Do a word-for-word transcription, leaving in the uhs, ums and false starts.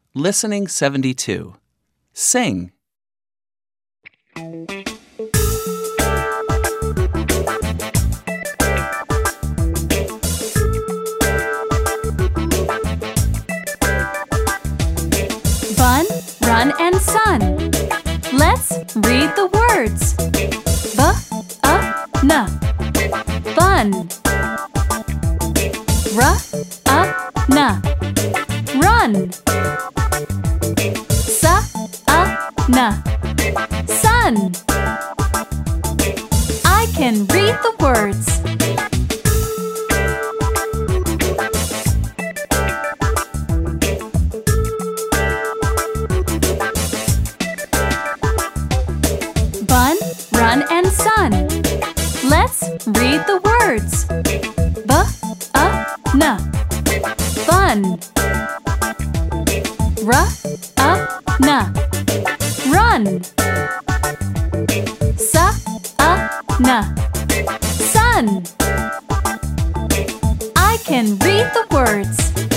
Listening seventy-two. Sing. Bun, run, and sun. Let's read the words. B-a-n, bun. R-a-n, run. S-a-n, sun. I can read the words. Bun, run, and sun. Let's read the words. B-a-n, bun. R-a-n, run. S-a-n, sun. I can read the words.